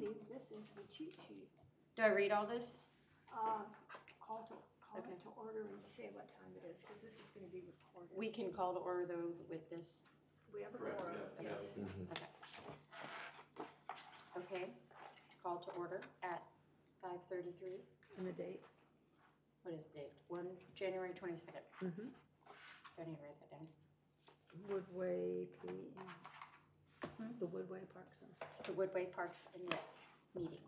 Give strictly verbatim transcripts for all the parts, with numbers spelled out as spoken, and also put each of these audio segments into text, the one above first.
sheet. This is the cheat sheet. Do I read all this? Uh, call to, call Okay. it to order and say what time it is, because this is gonna be recorded. We can call to order though with this. We have a Correct, quorum, yeah, yes. yeah. Mhm. Okay. Okay, call to order at five thirty-three. And the date. What is the date? One, January twenty-second. Mm-hmm. Do I need to write that down? Woodway, P, Hmm? the Woodway Parks and. The Woodway Parks and Rec meeting.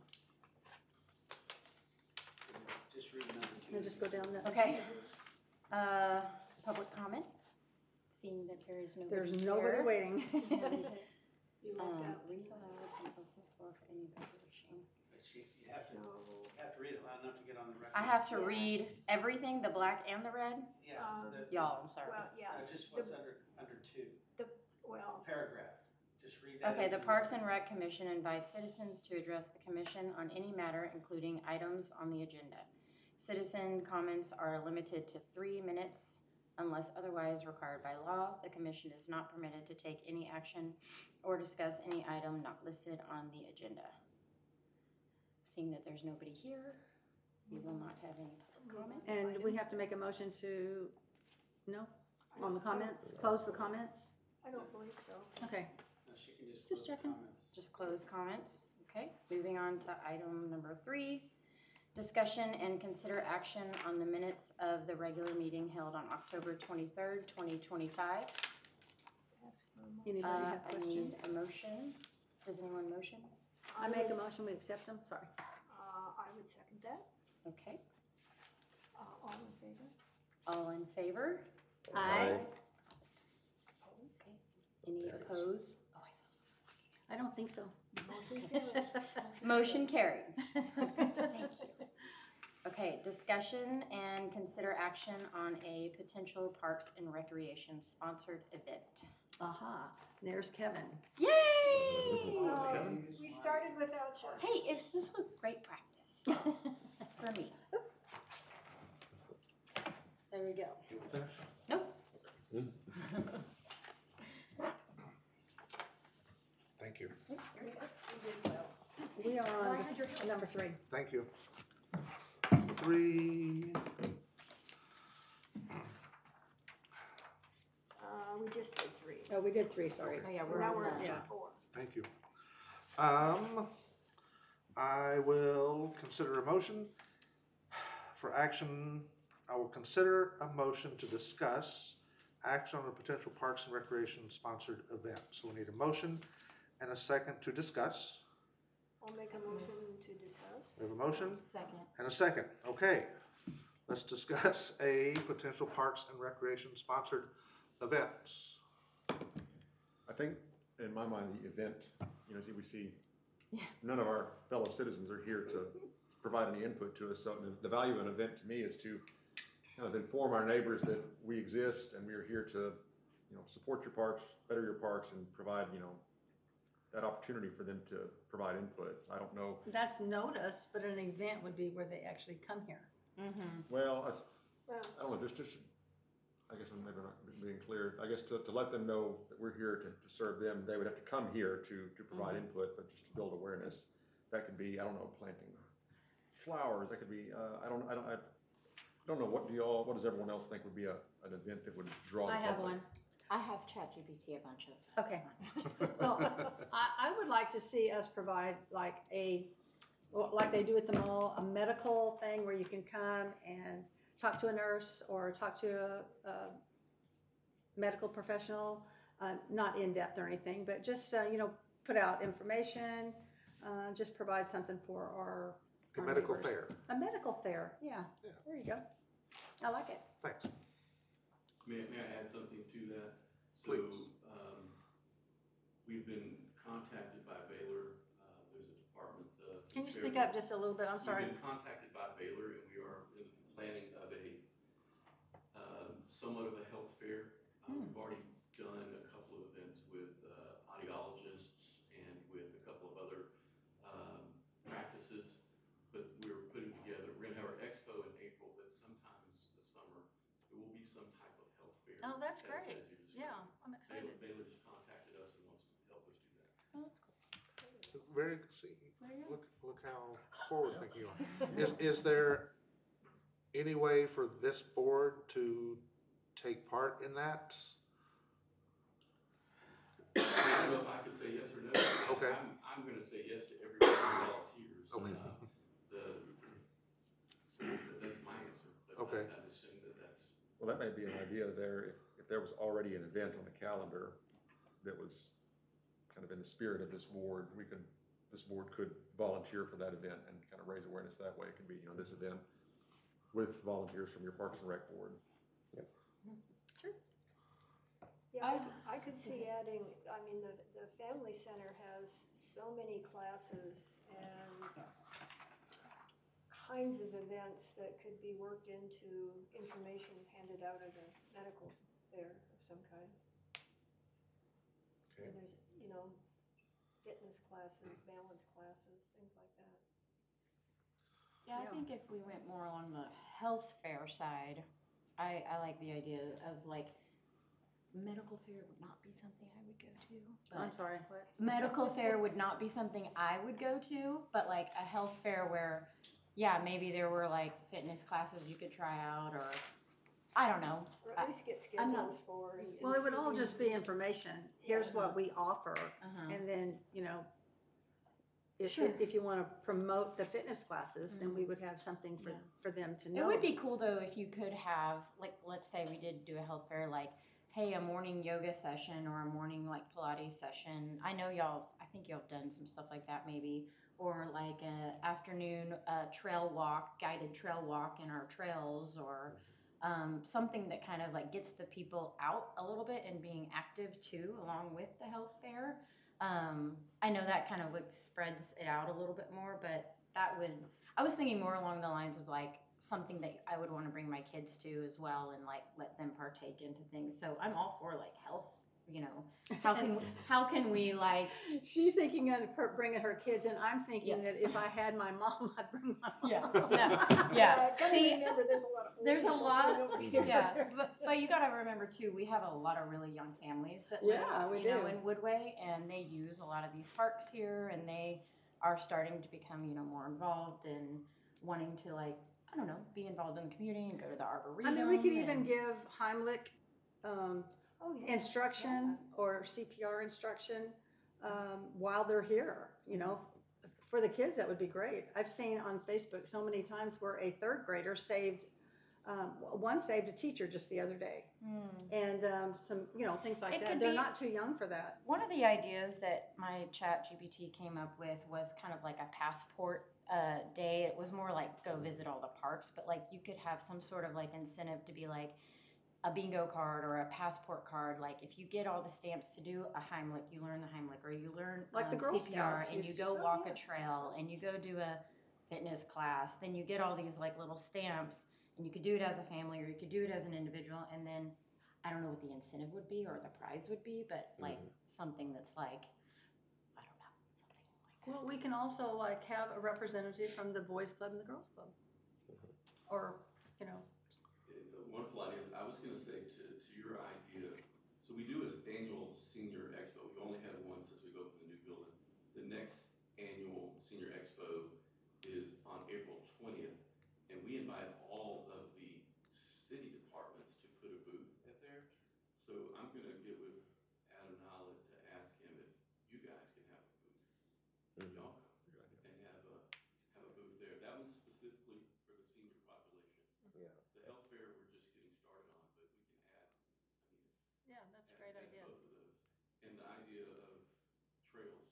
Just read number two. Can I just go down that? Okay. Uh, public comment? Seeing that there is nobody There's nobody here. waiting. You left Um, out. read aloud and open the floor for any evaluation. But you, you have to, So, you have to read it loud enough to get on the record. I have to Yeah. read everything, the black and the red? Yeah, Um, the, Y'all, I'm sorry. well, yeah, uh, just what's under, under two, well, paragraph, just read that. Okay, the into Parks and Rec Commission invites citizens to address the commission on any matter, including items on the agenda. Citizen comments are limited to three minutes unless otherwise required by law. The commission is not permitted to take any action or discuss any item not listed on the agenda. Seeing that there's nobody here, we will not have any public comment. And we have to make a motion to, no, I on the don't- I don't- comments, close the comments? I don't believe so. Okay, No, she can just. Just close the checking. comments. Just close comments. Okay, moving on to item number three. Discussion and consider action on the minutes of the regular meeting held on October twenty-third, twenty twenty-five. Ask for a mo- anybody Uh, have I need questions? a motion. Does anyone motion? I make a motion, we accept them, sorry. Uh, I would second that. Okay, Uh, all in favor? all in favor? Aye. Okay, any opposed? Oh, I saw something. I don't think so. Motion carried. Motion carried. Perfect, thank you. Okay, discussion and consider action on a potential Parks and Recreation sponsored event. Aha, there's Kevin. Yay! Oh, we started without you. Hey, it's, this was great practice for me. There we go. You want to finish? Nope. Thank you. Yep, there we go. We did well. We are on just number three. Thank you. Three, Uh, we just did three. Oh, we did three, sorry. Oh, yeah, Now we're we're on on that. Yeah. to four. thank you. Um, I will consider a motion for action. I will consider a motion to discuss action on a potential Parks and Recreation sponsored event. So we need a motion and a second to discuss. I'll make a motion to discuss. We have a motion Second. and a second. Okay, let's discuss a potential Parks and Recreation sponsored events. I think, in my mind, the event, you know, see, we see, none of our fellow citizens are here to provide any input to us. So the, the value of an event to me is to kind of inform our neighbors that we exist and we are here to, you know, support your parks, better your parks, and provide, you know, that opportunity for them to provide input. I don't know. That's notice, but an event would be where they actually come here. Mm-hmm. Well, I, s- Well, I don't know, just, just, I guess I'm maybe not being clear. I guess to, to let them know that we're here to, to serve them, they would have to come here to, to provide Mhm. input, but just to build awareness. That could be, I don't know, planting flowers, that could be, uh, I don't, I don't, I don't know, what do y'all, what does everyone else think would be a, an event that would draw the I have public? one. I have ChatGPT a bunch of. Okay. Well, I, I would like to see us provide like a, well, like they do at the mall, a medical thing where you can come and talk to a nurse or talk to a, a medical professional, uh, not in depth or anything, but just, uh, you know, put out information, uh, just provide something for our, A our medical neighbors. fair. A medical fair, yeah. Yeah. There you go. I like it. Thanks. May, may I add something to that? Please. So, um, we've been contacted by Baylor, uh, there's a department, uh. Can you speak charity- up just a little bit? I'm sorry. We've been contacted by Baylor and we are in the planning of a, um, somewhat of a health fair. Uh, Hmm. We've already done a couple of events with, uh, audiologists and with a couple of other, um, practices. But we're putting together, we're gonna have our expo in April, but sometimes the summer, there will be some type of health fair. Oh, that's as- great. as you described. Yeah, I'm Baylor, excited. Baylor just contacted us and wants to help us do that. Oh, that's cool. very, see, look, look how forward thinking you are. Is, is there any way for this board to take part in that? I don't know if I could say yes or no. Okay. I'm, I'm gonna say yes to everybody who volunteers. Okay. Uh, The, so that- that's my answer. But Okay. I, I assume that that's, Well, that may be an idea there, if, if there was already an event on the calendar that was kind of in the spirit of this board, we could, this board could volunteer for that event and kind of raise awareness that way. It could be, you know, this event with volunteers from your Parks and Rec board. Yeah, I could- I could see adding, I mean, the, the family center has so many classes and kinds of events that could be worked into information handed out at a medical fair of some kind. Okay. And there's, you know, fitness classes, balance classes, things like that. Yeah, I Yeah. think if we went more along the health fair side, I, I like the idea of like, medical fair would not be something I would go to. I'm but sorry, what? Medical fair would not be something I would go to, but like a health fair where, yeah, maybe there were like fitness classes you could try out, or, I don't know. Or I- at least get I'm not- schedules for. and- Well, it would all and just see- be information. Here's Yeah. what we offer. Uh-huh. And then, you know, if, Sure. if you want to promote the fitness classes, then we would have something for, Yeah. for them to know. It would be cool though if you could have, like, let's say we did do a health fair, like, hey, a morning yoga session or a morning like Pilates session. I know y'all, I think y'all have done some stuff like that maybe, or like a afternoon uh, trail walk, guided trail walk in our trails, or um, something that kind of like gets the people out a little bit and being active too, along with the health fair. Um, I know that kind of like spreads it out a little bit more, but that would, I was thinking more along the lines of like something that I would want to bring my kids to as well and like let them partake into things. So I'm all for like health, you know, how can, how can we like, She's thinking of her bringing her kids, and I'm thinking Yes. that if I had my mom, I'd bring my mom. Yeah. No. Yeah. Gotta See, remember, there's a lot of old there's a people lot- sitting over here. yeah, but, but you gotta remember too, we have a lot of really young families that live, Yeah, we you know, do. in Woodway, and they use a lot of these parks here, and they are starting to become, you know, more involved and wanting to like, I don't know, be involved in the community and go to the arboretum. I mean, we could even and- give Heimlich um, Oh, yeah. instruction or C P R instruction um, while they're here, you know. For the kids, that would be great. I've seen on Facebook so many times where a third grader saved, um, one saved a teacher just the other day. Hmm. And um, some, you know, things like It that. could They're be- not too young for that. One of the ideas that my chat G P T came up with was kind of like a passport uh, day. It was more like go visit all the parks, but like you could have some sort of like incentive to be like a bingo card or a passport card. Like if you get all the stamps to do a Heimlich, you learn the Heimlich, or you learn Like the um, Girl C P R Scouts and you used to go do. walk Yeah. a trail and you go do a fitness class. Then you get all these like little stamps, and you could do it as a family or you could do it as an individual, and then I don't know what the incentive would be or the prize would be, but like something that's like, I don't know, something like that. Well, we can also like have a representative from the boys club and the girls club. Or, you know, uh, wonderful ideas. I was gonna say to, to your idea, so we do this annual senior expo. We've only had one since we've opened the new building. The next annual senior expo is on April twentieth, and we invite all of the city departments to put a booth at there. So I'm gonna get with Adam Nollet to ask him if you guys can have a booth. Y'all come Good idea. and have a, have a booth there. That one's specifically for the senior population. Yeah. The health fair, we're just getting started on, but we can add, I mean, yeah, that's a add- great add idea. both of those. And the idea of trails,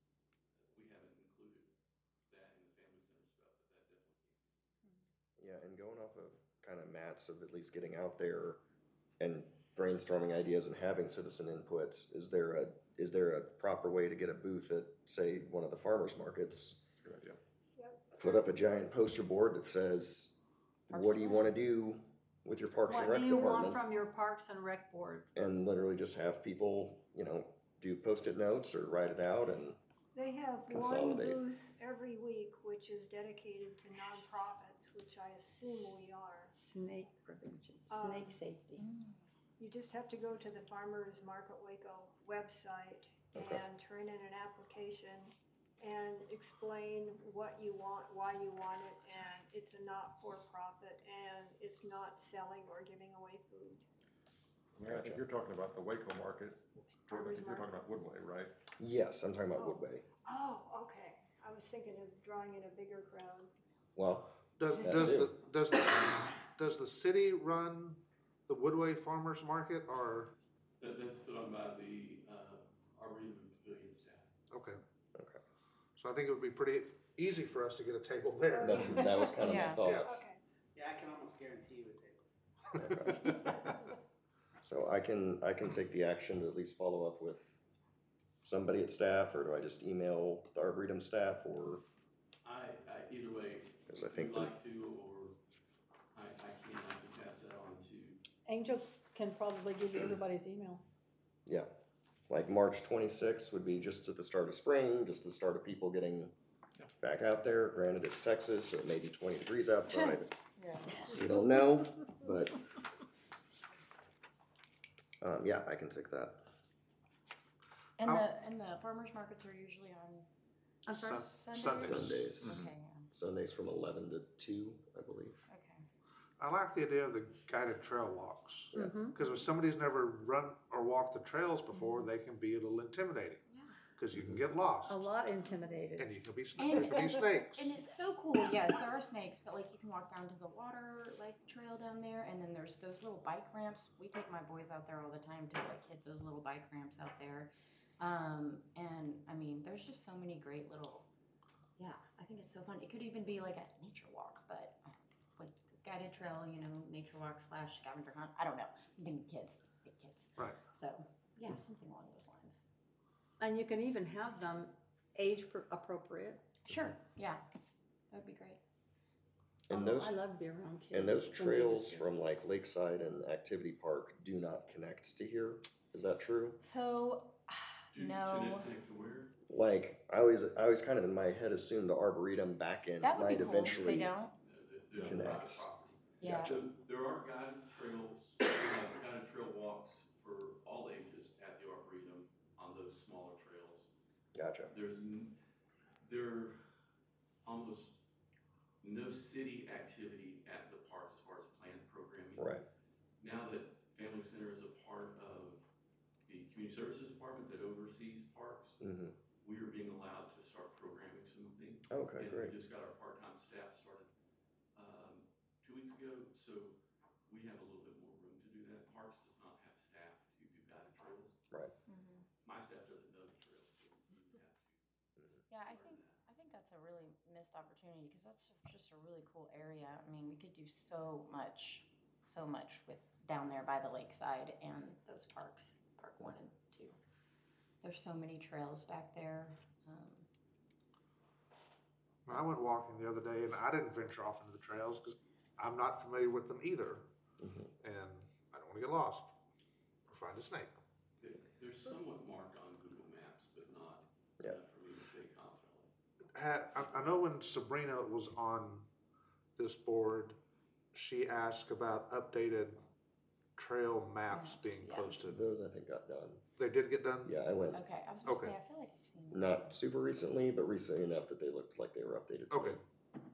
we haven't included that in the family center stuff, but that definitely can be. Yeah, and going off of kind of Matt's of at least getting out there and brainstorming ideas and having citizen input, is there a, is there a proper way to get a booth at, say, one of the farmers markets? Good idea. Put up a giant poster board that says, what do you want to do with your Parks and What Rec do you want department? from your Parks and Rec board? And literally just have people, you know, do post-it notes or write it out and, They have one Consolidate. booth every week, which is dedicated to nonprofits, which I assume we are. Snake prevention, Um, snake safety. You just have to go to the Farmers Market Waco website Okay. and turn in an application, and explain what you want, why you want it, and it's a not for profit, and it's not selling or giving away food. I mean, I think you're talking about the Waco market, Jordan, I think you're talking about Woodway, right? Yes, I'm talking about Oh. Woodway. Oh, okay. I was thinking of drawing in a bigger crowd. Well, Does, That does the, too. does the, does the city run the Woodway Farmers Market, or, That, that's put on by the, uh, Arboretum and Pavilion staff. okay. Okay. So I think it would be pretty easy for us to get a table there. that's, that was kind of my Yeah. thought. Okay. Yeah, I can almost guarantee you a table. So I can, I can take the action to at least follow up with somebody at staff, or do I just email the Arboretum staff, or, I, I, either way, because I if think you'd the, like to, or I, I can, I can pass that on to, Angel can probably give you everybody's email. yeah, like March twenty-sixth would be just at the start of spring, just the start of people getting back out there. Granted, it's Texas, so it may be twenty degrees outside. You don't know, but, um, yeah, I can take that. And How- the, and the farmer's markets are usually on I'm sorry? Sun- Sundays? Sundays. Sundays, Okay, Sundays from eleven to two, I believe. yeah, okay. I like the idea of the guided trail walks, Yeah. Mhm. because if somebody's never run or walked the trails before, they can be a little intimidating, Yeah. because you can get lost. A lot intimidated. And you can be, sna- And, there can be and, snakes. and it's so cool, yes, there are snakes, but like you can walk down to the water, like trail down there, and then there's those little bike ramps. We take my boys out there all the time to like hit those little bike ramps out there. Um, and I mean, there's just so many great little, yeah, I think it's so fun. It could even be like a nature walk, but uh, like guided trail, you know, nature walk slash scavenger hunt. I don't know. I'm thinking kids, big kids. Right. So yeah, something along those lines. And you can even have them age pro- appropriate. Sure. Yeah, that'd be great. And Although those, I love to be around kids. and those when they trails just get- from like Lakeside and Activity Park do not connect to here. Is that true? So to, to no. net connect to where? Like, I always, I always kind of in my head assumed the Arboretum back end That would be might cool. They eventually. don't. No, the- the Connect. private property. Yeah. So there are guided trails, uh, guided trail walks for all ages at the Arboretum on those smaller trails. Gotcha. There's, n- there almost no city activity at the parks as far as planned programming. Right. Now that Family Center is a part of the Community Services Department that oversees parks, Mm-hmm. we are being allowed to start programming some things. Okay, And great. we just got our part-time staff started, um, two weeks ago, so we have a little bit more room to do that. Parks does not have staff to do guided trails. Right. Mhm. My staff doesn't know the trails, so we would have to. Yeah, I learn think that. I think that's a really missed opportunity because that's just a really cool area. I mean, we could do so much, so much with down there by the lakeside and those parks, Park One and Two. There's so many trails back there. Um, I went walking the other day, and I didn't venture off into the trails, because I'm not familiar with them either, Mm-hmm. and I don't want to get lost or find a snake. They- They're somewhat marked on Google Maps, but not Yeah. enough for me to say confidently. Had, I, I know when Sabrina was on this board, she asked about updated trail maps Maps, being yeah. posted. Those I think got done. They did get done? Yeah, I went okay, I was gonna Okay. say I feel like I've seen them. not super recently, but recently enough that they looked like they were updated. to Okay. me.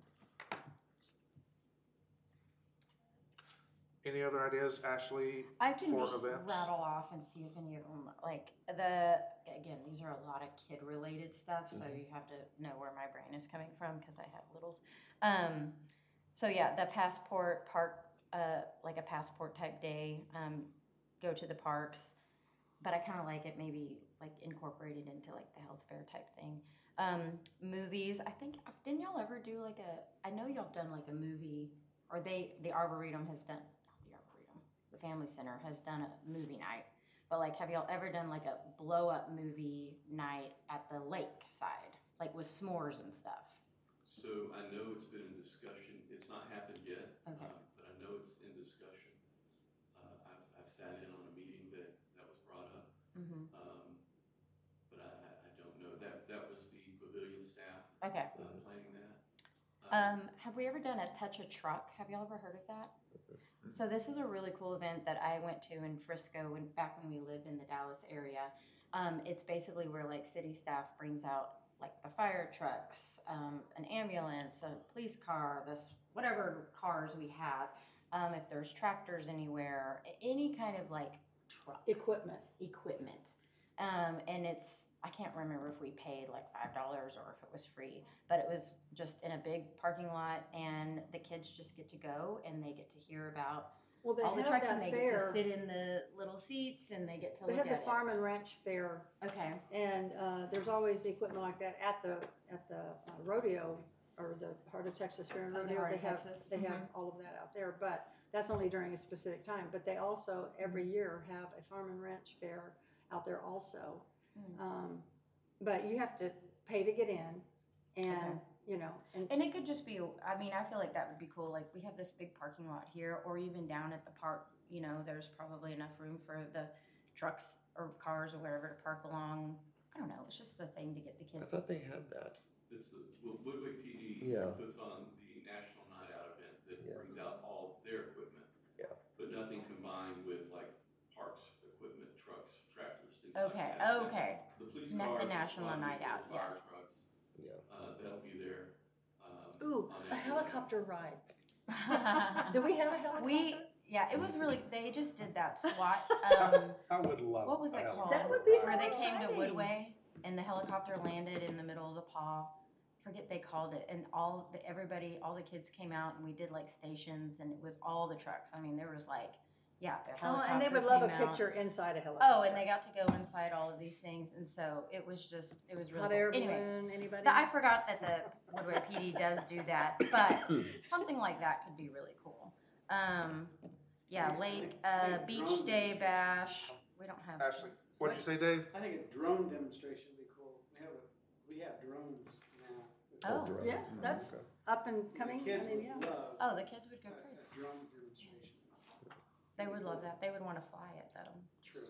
Any other ideas, Ashley? I can for just events? rattle off and see if any of them, like, the, again, these are a lot of kid-related stuff, so Mhm. you have to know where my brain is coming from, because I have littles. Um, so yeah, the passport park, uh, like a passport type day, um, go to the parks, but I kind of like it maybe, like, incorporated into, like, the health fair type thing. Um, movies, I think, didn't y'all ever do, like, a, I know y'all have done, like, a movie, or they, the Arboretum has done, the Arboretum, the Family Center has done a movie night. But like, have y'all ever done like a blow up movie night at the lake side, like with s'mores and stuff? So I know it's been in discussion. It's not happened yet. Okay. uh, But I know it's in discussion. Uh, I've, I've sat in on a meeting that, that was brought up. Mm-hmm. Um, but I, I, I don't know. That, that was the pavilion staff, Okay. uh, planning that. Um, have we ever done a touch a truck? Have y'all ever heard of that? So this is a really cool event that I went to in Frisco when back when we lived in the Dallas area. Um, it's basically where like city staff brings out like the fire trucks, um, an ambulance, a police car, this, whatever cars we have. Um, if there's tractors anywhere, a- any kind of like truck Equipment. equipment. Um, and it's, I can't remember if we paid like five dollars or if it was free, but it was just in a big parking lot, and the kids just get to go and they get to hear about Well, they all the have trucks, and that they get to fair. sit in the little seats and they get to They look have at the farm and ranch fair, it. Okay. and uh, there's always equipment like that at the at the uh, rodeo or the Heart of Texas Fair and Oh, the Rodeo. Heart They of have Texas. they have Mhm. all of that out there, but that's only during a specific time. But they also every year have a farm and ranch fair out there also. Mm. Um, but you have to pay to get in, and Okay. you know, and And it could just be, I mean, I feel like that would be cool. Like, we have this big parking lot here, or even down at the park, you know, there's probably enough room for the trucks or cars or whatever to park along. I don't know, it's just a thing to get the I kids. thought they had that. It's the, well, Woodway P D Yeah. puts on the National Night Out event that Yeah. brings out all their equipment. Yeah. But nothing combined with like parks, equipment, trucks, tractors, things like Okay, that. okay. The police Na- the cars, the National squad Night vehicles, Out, fire yes. trucks, Yeah. uh, that'll be there. um, ooh, on a that helicopter ride. Do Do we have a helicopter? We, yeah, it was really, they just did that SWAT, um, I would love. what was a it called? That would be so Where they came to exciting. Woodway and the helicopter landed in the middle of the paw. Forget they called it, and all the, everybody, all the kids came out, and we did like stations, and it was all the trucks. I mean, there was like, yeah, the Oh, helicopter and they would love a came out. picture inside a helicopter. Oh, and they got to go inside all of these things, and so it was just, it was really Hot cool. air Anyway, balloon, anybody? th- I forgot that the Woodway P D does do that, but something like that could be really cool. Um, yeah, I lake, think- uh, I think beach drone day demonstration. bash. We don't have. Ashley, what'd you say, Dave? I think a drone demonstration would be cool. We have, a we have drones now. Oh. drone. Yeah, that's Okay. up and The coming. I Kids mean, would yeah. love Oh, the kids would a go crazy. a drone demonstration. They would love that. They would want to fly it though. True.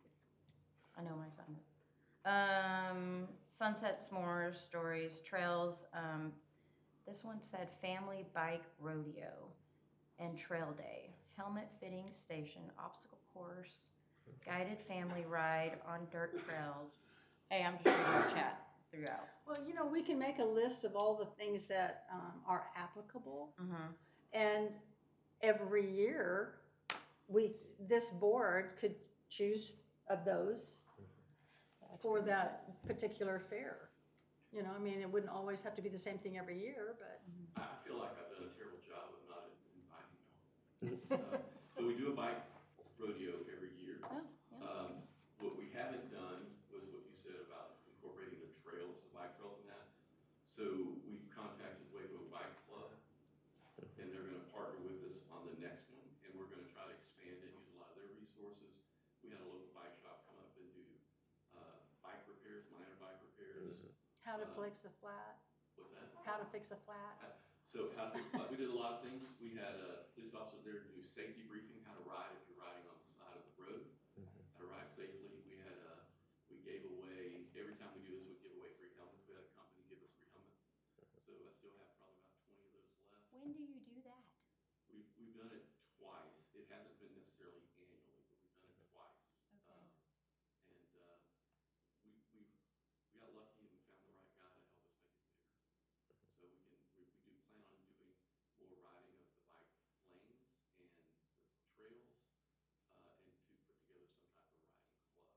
I know my son would. Um, sunset s'mores, stories, trails. Um, this one said family bike rodeo and trail day, helmet fitting station, obstacle course, guided family ride on dirt trails. Hey, I'm just reading the chat throughout. Well, you know, we can make a list of all the things that um, are applicable, Mm-hmm. and every year, we, this board could choose of those for that particular fair. You know, I mean, it wouldn't always have to be the same thing every year, but I I feel like I've done a terrible job of not inviting y'all. Uh, So we do a bike rodeo every year. Oh, yeah. Um, What we haven't done was what you said about incorporating the trails, the bike trails and that. So we've contacted Waco Bike Club, and they're gonna partner with us on the next one, and we're gonna try to expand it, use a lot of their resources. We had a local bike shop come up and do, uh, bike repairs, minor bike repairs. how to Uh, fix a flat, What's that? how to fix a flat. So how to fix, like, we did a lot of things. We had a police officer there to do safety briefing, how to ride if you're riding on the side of the road, how to ride safely. We had a, we gave away, every time we do this, we give away free helmets. We had a company give us free helmets. So I still have probably about twenty of those left. When do you do that? We've, we've done it twice. It hasn't been necessarily annually, but we've done it twice. Okay. Um, And, uh, we, we, we got lucky and we found the right guy to help us make it bigger. So we can, we, we do plan on doing more riding of the bike lanes and the trails, uh, and to put together some type of riding club.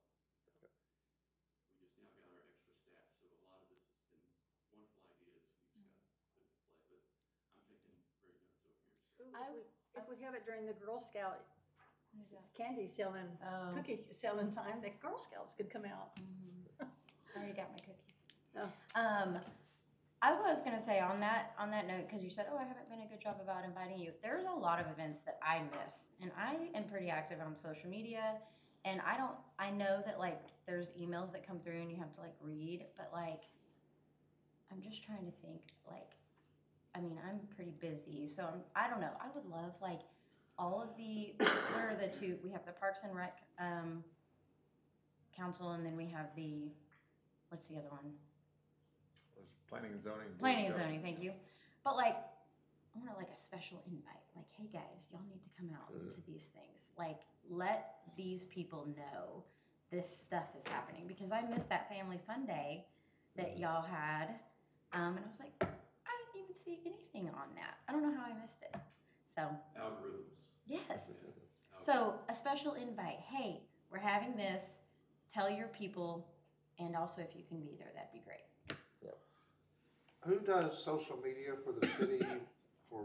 We just now got our extra staff, so a lot of this has been wonderful ideas we just got to put into play, but I'm taking great notes over here. So. Ooh, I if we, would- if we have it during the Girl Scout, What is it's that? candy selling, Oh. cookie selling time, the Girl Scouts could come out. Mhm. I already got my cookies. Oh. Um, I was gonna say on that on that note, because you said, "Oh, I haven't been a good job about inviting you." There's a lot of events that I miss, and I am pretty active on social media, and I don't. I know that like there's emails that come through and you have to like read, but like I'm just trying to think. Like, I mean, I'm pretty busy, so I'm. I don't know. I would love like all of the. What are the two? We have the Parks and Rec um, Council, and then we have the. What's the other one? There's planning and zoning. board of Planning and adjustment. zoning, thank you. But like, I want like a special invite. Like, hey guys, y'all need to come out to these things. Like, let these people know this stuff is happening because I missed that family fun day that y'all had. Um, and I was like, I didn't even see anything on that. I don't know how I missed it. So, Algorithms. yes. Yeah. So a special invite. Hey, we're having this. Tell your people, and also if you can be there, that'd be great. Who does social media for the city, for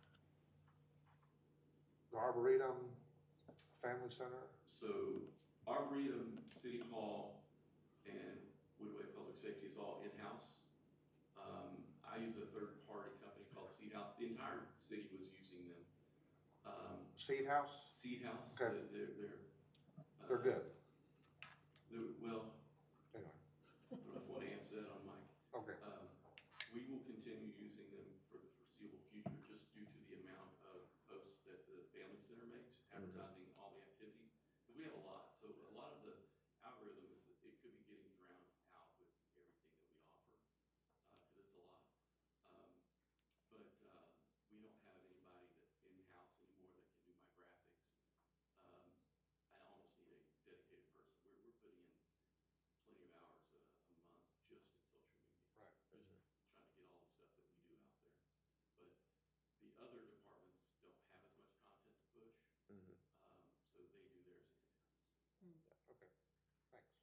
the Arboretum, Family Center? So Arboretum, City Hall, and Woodway Public Safety is all in-house. Um, I use a third-party company called Seed House. The entire city was using them. Um, Seed House? Seed House, Okay. they're, they're, they're, uh, They're good. they're- well, Anyway, I don't know if I want to answer that on mic. okay. Um, we will continue using them for the foreseeable future, just due to the amount of posts that the Family Center makes, advertising all the activities. Because we have a lot, so a lot of the algorithm is, that it could be getting drowned out with everything that we offer, because it's a lot. Um, but uh, we don't have anybody that in-house anymore that can do my graphics. Um, I almost need a dedicated person. We're, we're putting in plenty of hours a, a month just in social media. Right. Just trying to get all the stuff that we do out there. But the other departments don't have as much content to push, Mhm. um, so they do theirs in-house. Okay, thanks.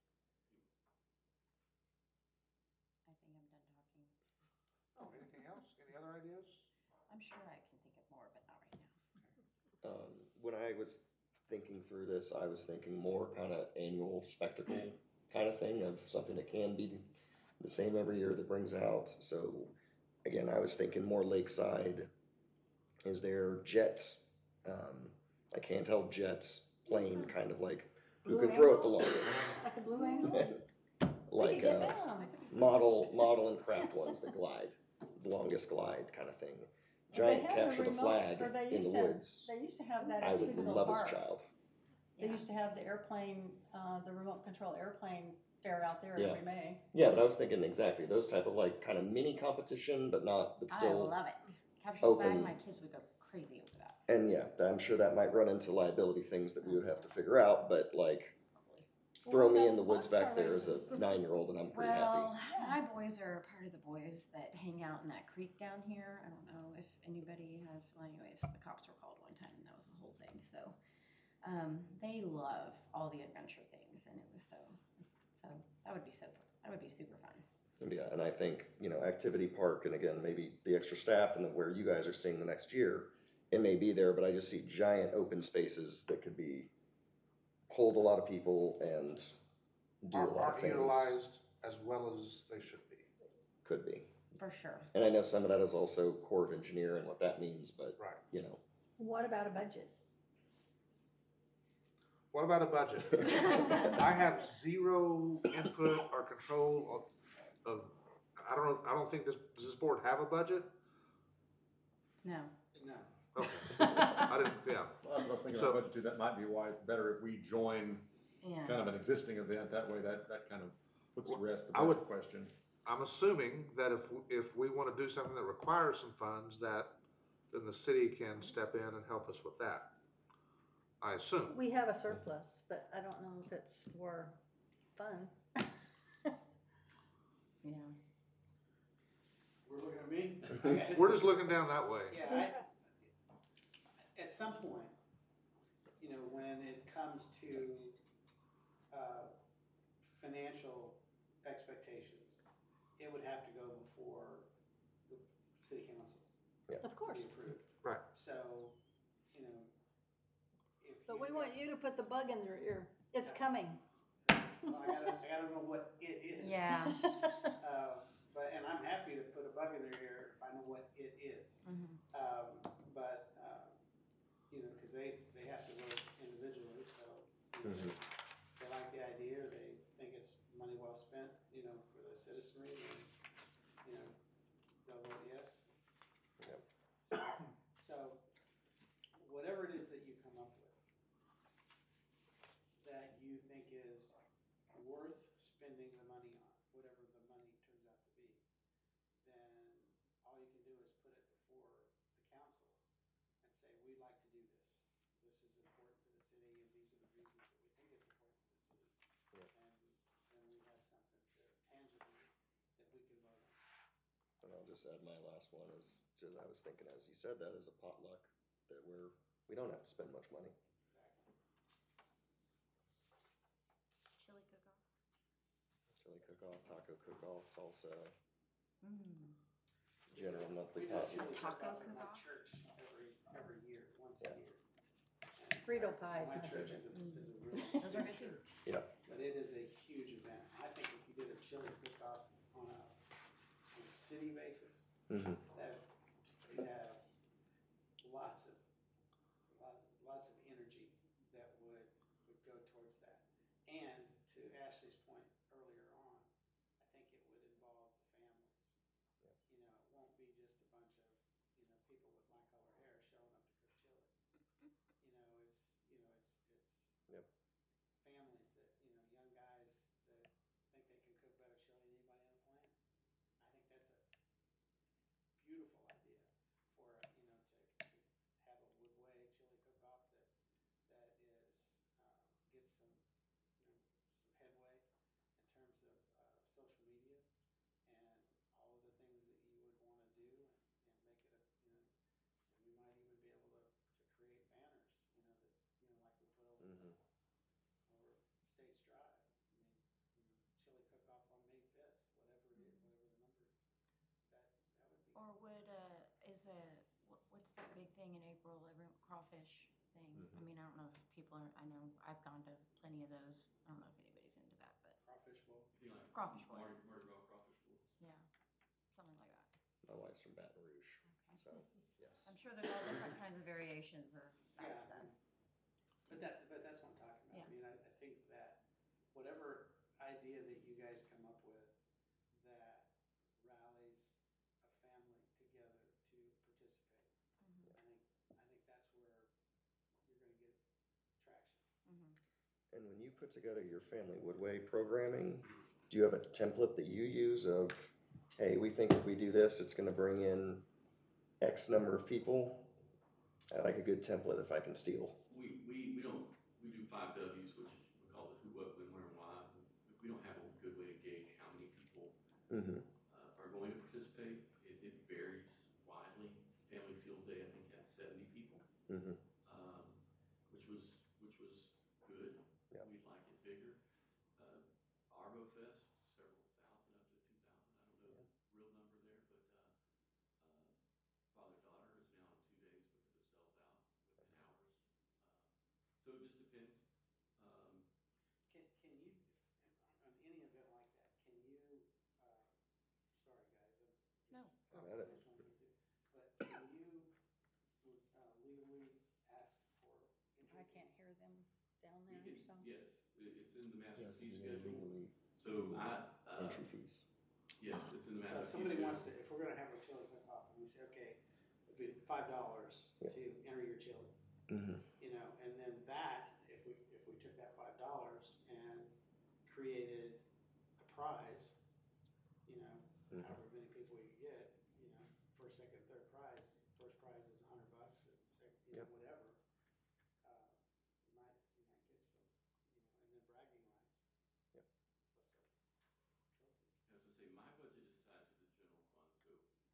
I think I'm done talking. Oh, anything else? Any other ideas? I'm sure I can think of more, but not right now. Um, when I was thinking through this, I was thinking more kind of annual spectacle kind of thing of something that can be the same every year that brings out. So again, I was thinking more lakeside. Is there jets? Um, I can't tell jets plane kind of like who Blue can throw it the Angels? longest. Like the Blue Angels? Like We could uh, get them. model model and craft ones that glide, the longest glide kind of thing. They Giant have the capture the remote- flag or they in the used to- woods. They used to have that I at would Sweetville love as Park. a child. They Yeah. used to have the airplane, uh, the remote control airplane fair out there Yeah. every May. Yeah, but I was thinking exactly those type of like kind of mini competition, but not, but I still. love it. Capture the flag, open. my kids would go crazy over that. And yeah, I'm sure that might run into liability things that we would have to figure out, but like, Well, throw what me about in the woods boxcar back there as a races? nine-year-old and I'm pretty Well, happy. my boys are part of the boys that hang out in that creek down here. I don't know if anybody has, well anyways, the cops were called one time and that was the whole thing, so. Um, they love all the adventure things and it was so, so that would be so, that would be super fun. And yeah, and I think, you know, activity park, and again, maybe the extra staff and then where you guys are seeing the next year, it may be there, but I just see giant open spaces that could be, hold a lot of people and do a Aren't lot of aren't things. utilized as well as they should be. Could be. For sure. And I know some of that is also Corps of Engineer and what that means, but, Right. you know. What about a budget? What about a budget? I have zero input or control of, of, I don't know, I don't think this, does this board have a budget? No. No. Okay, I didn't, yeah, Well, that's what I was thinking So- about budget too. That might be why it's better if we join Yeah. kind of an existing event. That way that, that kind of puts to rest the I would- budget question. I'm assuming that if, if we wanna do something that requires some funds, that then the city can step in and help us with that. I assume. We have a surplus, but I don't know if it's for fun. Yeah. We're looking at me? We're just looking down that way. Yeah, I, at some point, you know, when it comes to, uh, financial expectations, it would have to go before the city council Of to course. be approved. Right. So, you know, if. But we you've want got- you to put the bug in their ear. It's coming. Well, I gotta, I gotta know what it is. Yeah. Uh, but, and I'm happy to put a bug in their ear if I know what it is. Mhm. Um, but, uh, you know, cause they, they have to vote individually, so. you know, Mhm. They like the idea, they think it's money well spent, you know, for the citizenry, and, you know, they'll vote yes. Yep. So, so, whatever it is that you come up with, that you think is worth spending the money on, whatever the money turns out to be, then all you can do is put it before the council and say, we'd like to do this. This is important to the city, and these are the reasons that we think it's important to the city. Yeah. And then we have something to tangibly just add my last one is, just, I was thinking as you said that, as a potluck, that we're, we don't have to spend much money. Exactly. Chili cook-off. Chili cook-off, taco cook-off, salsa, Mm. general monthly We do a potluck. chili Taco cook-off in my cook-off? church every, every year, once Yeah. a year. And Frito my- pie is my My church is favorite. a, Mm. is a really. Those are big good too. church. Yeah. But it is a huge event. I think if you did a chili cook-off on a, on a city basis, Mm-hmm. that we'd have lots of, lot, lots of energy that would, would go towards that. And to Ashley's point earlier on, I think it would involve the families. Yeah. You know, it won't be just a bunch of, you know, people with my color hair showing up to cook chili. You know, it's, you know, it's, it's Yep. families that, you know, young guys that think they can cook better chili than anybody on the planet. I think that's a beautiful idea for, you know, to, to have a Woodway chili cook-off that, that is, um, gets some, you know, some headway in terms of, uh, social media and all of the things that you would wanna do and, and make it a, you know, and we might even be able to, to create banners, you know, that, you know, like we put over, Mhm. over States Drive. I mean, you know, chili cook-off on May fifth, whatever it is, whatever the number is. That, that would be. Or would, uh, is a, what, what's that big thing in April, every crawfish thing? I Mhm. mean, I don't know if people are, I know I've gone to plenty of those. I don't know if anybody's into that, but Crawfish bowl. You think like Crawfish boil. Mardi, Mardi Gras crawfish boils? yeah, something like that. My wife's from Baton Rouge, Okay. so, yes. I'm sure there's all different kinds of variations of that Yeah. stuff. But that, but that's what I'm talking about. Yeah. I mean, I, I think that whatever idea that you guys come up with that rallies a family together to participate, Mhm. I think, I think that's where you're gonna get traction. Mhm. And when you put together your Family Woodway programming, do you have a template that you use of, hey, we think if we do this, it's gonna bring in X number of people? I like a good template if I can steal. We, we, we don't, we do five W's, which we call it who, what, when, where, and why. We don't have a good way to gauge how many people Mm-hmm. uh, are going to participate. It, it varies widely. Family Field Day, I think, had seventy people, Mm-hmm. um, which was, which was good. Yep. We'd like it bigger. Uh, Arbo Fest, several thousand, up to two thousand. I don't know the real number there, but uh, uh, father-daughter is now in two days because it sells out within hours. Uh, so it just depends. Um, Can, can you, on any event like that, can you, uh, sorry guys, I'm just. No. Have at it. I just wanna get to- But can you, uh, legally ask for entry I can't fees? hear them down we there, can, so. yes, it, it's in the master Yes, fee you know, schedule. legally, So I, uh, entry fees. yes, it's in the So master if fee somebody schedule. wants to, if we're gonna have a chili cook-off, and we say, okay, it'd be five dollars Yeah. to enter your chili, Mm-hmm. you know, and then that, if we, if we took that five dollars and created a prize, you know, Mhm. however many people you get, you know, first, second, third prize, first prize is a hundred bucks, and second, you know, Yep. whatever. Uh, you might, you might get some, you know, and then bragging rights. Yep. Plus a trophy. I was gonna say, my budget is tied to the general fund, so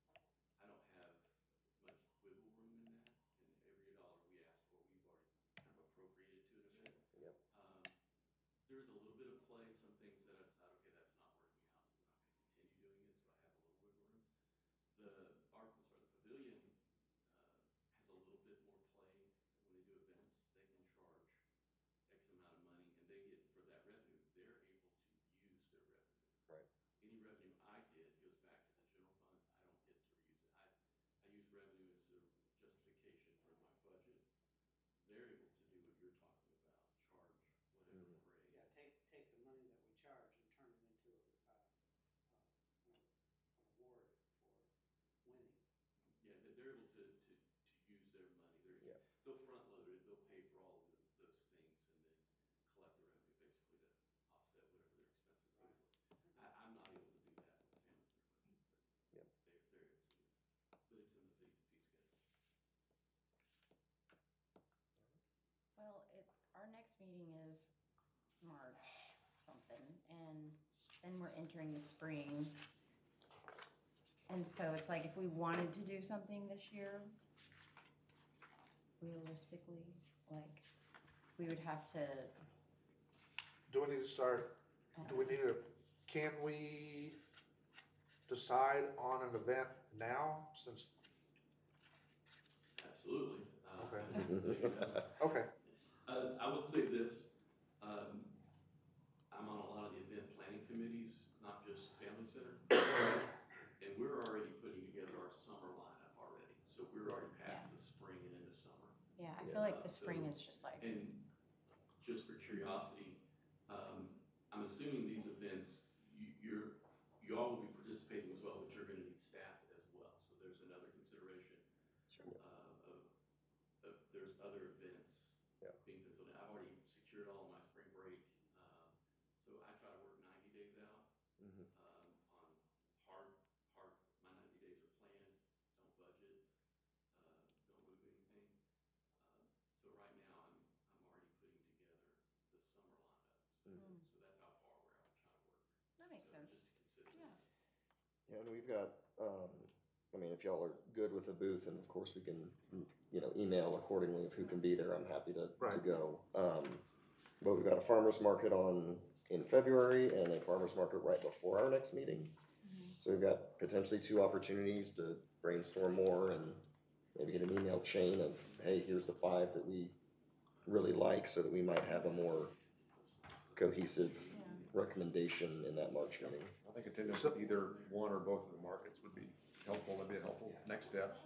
I don't have much wiggle room in that. And every dollar we ask for, we've already kind of appropriated to an event. Yep. Um, there is a little bit of play, some things that I decide, okay, that's not working out, so we're not gonna continue doing it, so I have a little wiggle room. The, our, I'm sorry, the pavilion, uh, has a little bit more play when they do events. They can charge X amount of money, and they get, for that revenue, they're able to use their revenue. Right. Any revenue I get goes back to the general fund. I don't get to reuse it. I, I use revenue as a justification for my budget. They're able to do what you're talking about, charge whatever Mhm. rate. Yeah, take, take the money that we charge and turn it into a, uh, uh, an an award for winning. Yeah, they- they're able to, to, to use their money. They're, Yeah. they'll front load it, they'll pay for all of the, those things and then collect the revenue basically to offset whatever their expenses are. I, I'm not able to do that with the family center budget, but Yep. they're, they're able to do that. But it's in the fee, fee schedule. Well, it, our next meeting is March something, and then we're entering the spring. And so it's like, if we wanted to do something this year, realistically, like, we would have to, Do we need to start, do we need to, can we decide on an event now, since, Absolutely. Uh, Okay. I would say, uh, okay, Uh, I would say this, um, I'm on a lot of the event planning committees, not just Family Center. And we're already putting together our summer lineup already, so we're already past the spring and into summer. yeah, I Yeah. feel like the Uh, spring so- is just like, And just for curiosity, um, I'm assuming these events, you, you're, you all will be participating as well, but you're gonna need staff as well, so there's another consideration. Sure. Uh, of, of, there's other events Yeah. being penciled in. I've already secured all my spring break, um, so I try to work ninety days out. Mhm. Um, on hard, hard, my ninety days are planned, don't budget, uh, don't move anything. Um, so right now, I'm, I'm already putting together the summer lineup, so, Mhm. so that's how far we're out trying to work. that makes So sense. just to consider Yeah. that. Yeah, and we've got, um, I mean, if y'all are good with the booth, and of course we can, you know, email accordingly of who can be there, I'm happy to, to Right. go. Um, but we've got a farmer's market on, in February, and a farmer's market right before our next meeting. So we've got potentially two opportunities to brainstorm more and maybe get an email chain of, hey, here's the five that we really like, so that we might have a more cohesive recommendation in that March meeting. I think attendance at either one or both of the markets would be helpful, that'd be a helpful next step.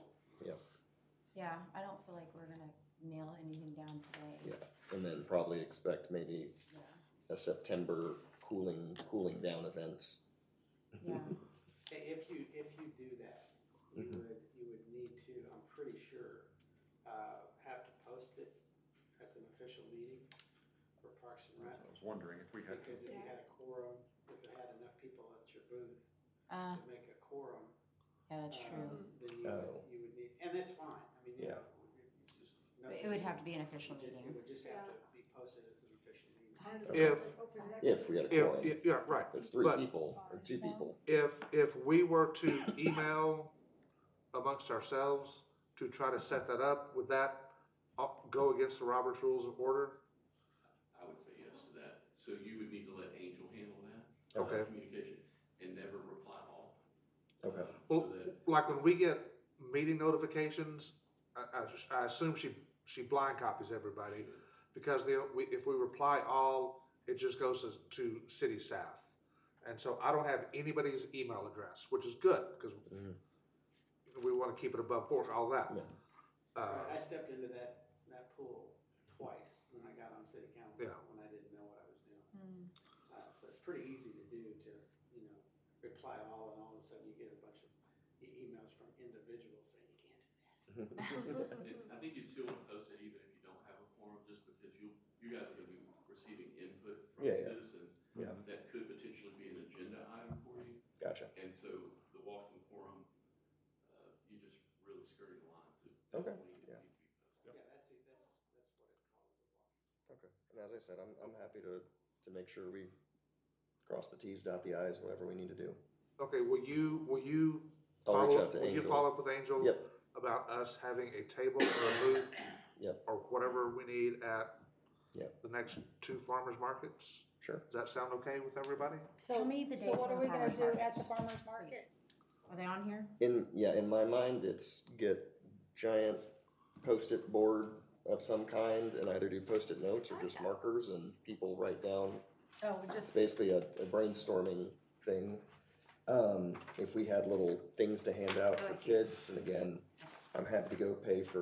Yeah, I don't feel like we're gonna nail anything down today. Yeah, and then probably expect maybe Yeah. a September cooling, cooling down event. Yeah. If you, if you do that, you Mhm. would, you would need to, I'm pretty sure, uh, have to post it as an official meeting for Parks and That's Rec. what I was wondering, if we had to. Because if you Yeah. had a quorum, if it had enough people at your booth Uh, to make a quorum, yeah, that's uh, true. then you Oh. would, you would need, and it's fine, I mean, you Yeah. know, you- you just. But it would have to be an It official ju- It meeting. would just have to be posted as an official meeting. If- If we had a if, quorum, if- yeah, right. if it's three But people or two people. If, if we were to email amongst ourselves to try to set that up, would that uh, go against the Robert's Rules of Order? I would say yes to that. So you would need to let Angel handle that. Okay. uh, Communication, and never reply all. Okay. Um, So Well, that, like when we get meeting notifications, I, I, I assume she, she blind copies everybody, because the, we, if we reply all, it just goes to, to city staff. And so I don't have anybody's email address, which is good, because Mhm. we want to keep it above board, all that. Yeah. Uh, Right, I stepped into that, that pool twice when I got on city council, Yeah. when I didn't know what I was doing. Mm. Uh, so it's pretty easy to do, to, you know, reply all, and all of a sudden you get a bunch of e- emails from individuals saying you can't do that. and I think you'd still want to post it even if you don't have a forum, just because you, you guys are gonna be receiving input from Yeah, yeah. citizens. Yeah. That could potentially be an agenda item for you, Gotcha. and so the walking forum, uh, you just really skirting the lines. It Okay, definitely yeah. need to be posted. Yeah, that's, it. that's, that's what it's called, is a walking. Okay. And as I said, I'm, I'm happy to, to make sure we cross the Ts, dot the Is, whatever we need to do. Okay, will you, will you I'll reach follow, out to will you Angel. follow up with Angel? Yep. About us having a table or a booth? Yep. Or whatever we need at Yep. the next two farmers markets? Sure. Does that sound okay with everybody? So, Tell me the so dates what on are the we gonna farmers do at the markets, farmer's market? Are they on here? In, yeah, in my mind, it's get giant post-it board of some kind and either do post-it notes or just markers and people write down. Oh, It's just, basically a, a brainstorming thing. Um, if we had little things to hand out Oh, I for see. kids, and again, I'm happy to go pay for,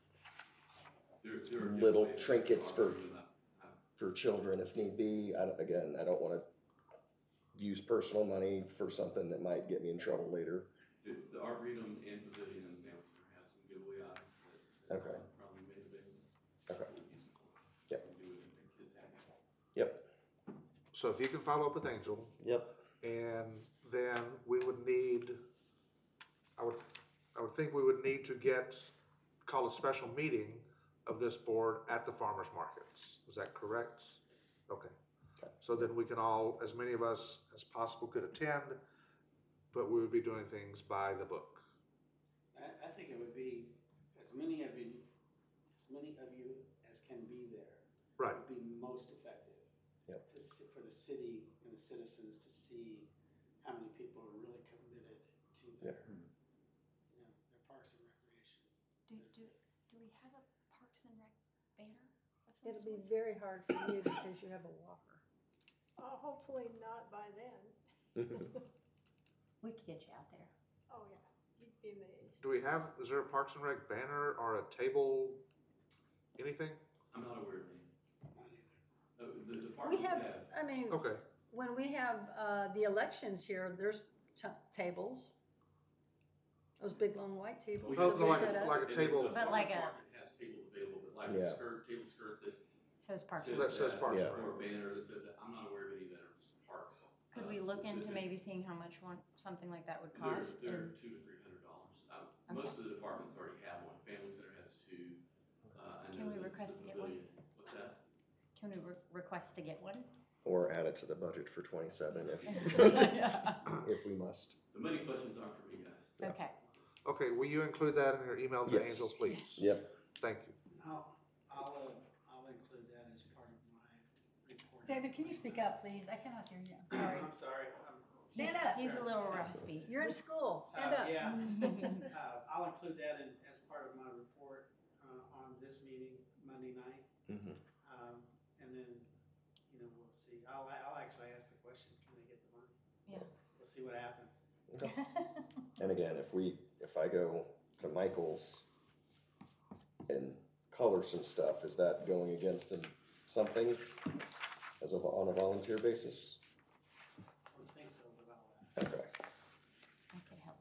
There, there are Little different ways trinkets to for- argue about how- for children if need be. I, don't- again, I don't wanna use personal money for something that might get me in trouble later. The, the Arboretum and Pavilion and Family Center have some giveaway items that, that Okay. are probably made available. Okay. So use them for- Yep. Do it and make kids happy. Yep, So if you can follow up with Angel, yep, and then we would need, I would, I would think we would need to get, call a special meeting of this board at the farmers markets. Is that correct? Okay. Okay. So then we can all, as many of us as possible could attend. but we would be doing things by the book. I, I think it would be as many of you, as many of you as can be there. Right. Would be most effective. Yep. To, si- for the city and the citizens to see how many people are really committed to their, Yeah. you know, their parks and recreation. Do, do, do we have a Parks and Rec banner of some It'll be sort? very hard for you because you have a walker. Uh, hopefully not by then. We could get you out there. Oh, yeah, you'd be amazed. Do we have, is there a Parks and Rec banner or a table, anything? I'm not aware of any. Not either. Uh, The We departments have, have, I mean, Okay, when we have, uh, the elections here, there's t- tables. Those big long white tables we Oh, that no, we like- set up. like a and table. the But farmer's like a- market has tables available, but like Yeah. a skirt, table skirt that Says Parks. says and That says that, Parks and or a Rec. banner that says that. I'm not aware of any that are parks. Could uh, we look into specific. maybe seeing how much one, something like that would They're, cost? they're and- two to three hundred dollars. Uh, Okay. Most of the departments already have one. Family Center has two. Uh, I Can know we the- request the to get one? pavilion- What's that? Can we re- request to get one? Or add it to the budget for twenty-seven if, if we must. The money questions aren't for me, guys. Yeah. Okay. okay, will you include that in your email to Yes. Angel, please? Yep. Thank you. I'll, I'll, uh, I'll include that as part of my report. David, can you speak up, please? I cannot hear you. Sorry. I'm sorry. I'm- Stand He's- up. He's a little raspy. You're in school. Stand Uh, up. Yeah, uh, I'll include that in, as part of my report, uh, on this meeting, Monday night. Mhm. Um, and then, you know, we'll see. I'll, I'll actually ask the question, can they get the money? Yeah. We'll see what happens. And again, if we, if I go to Michael's and color some stuff, is that going against him something as a, on a volunteer basis? I don't think so, but I'll ask. Okay. I could help.